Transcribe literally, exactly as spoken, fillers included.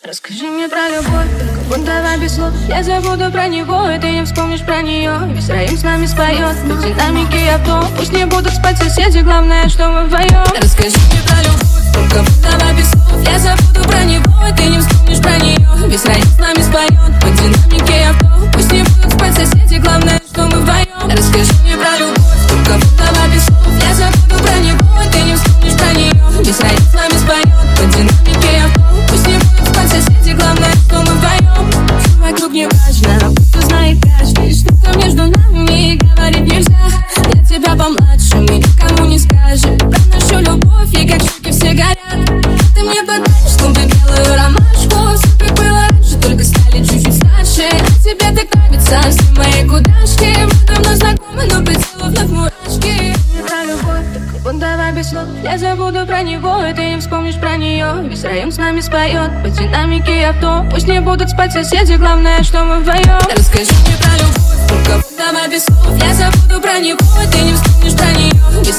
Расскажи мне про любовь, только будто без слов. Я забуду про него, и ты не вспомнишь про нее. Весь район с нами споет, по динамике авто. Пусть не будут спать соседи, главное, что мы вдвоем. Расскажи мне про любовь, только будто без слов. Я забуду про него, и ты не вспомнишь про нее. Весь район с нами споет, по динамике авто. Пусть не будут спать соседи, главное, что мы вдвоем. Расскажи мне про любовь, только будто без слов. Я забуду про него, и ты не вспомнишь про нее. Весь район с нами споет, по динамике авто. Пусть не будут спать соседи, главное, что мы вдвоем. Что вокруг не важно, будто знает каждый, что-то между нами говорить нельзя. Я тебя помладше, мне никому не скажешь про нашу любовь, и как щеки все горят. Ты мне подаришь клубы, белую ромашку. Все как было раньше, только стали чуть-чуть старше. А тебе так нравятся все мои кудашки. Мы давно знакомы, но по телу вновь мурашки. Не про любовь, только будто без слов. Я забуду про него, и ты не вспомнишь про нее. Весь район с нами споет, по динамике авто. Пусть не будут спать соседи, главное, что мы вдвоем. Расскажи мне про любовь, только будто без слов. Я забуду про него, и ты не вспомнишь про нее.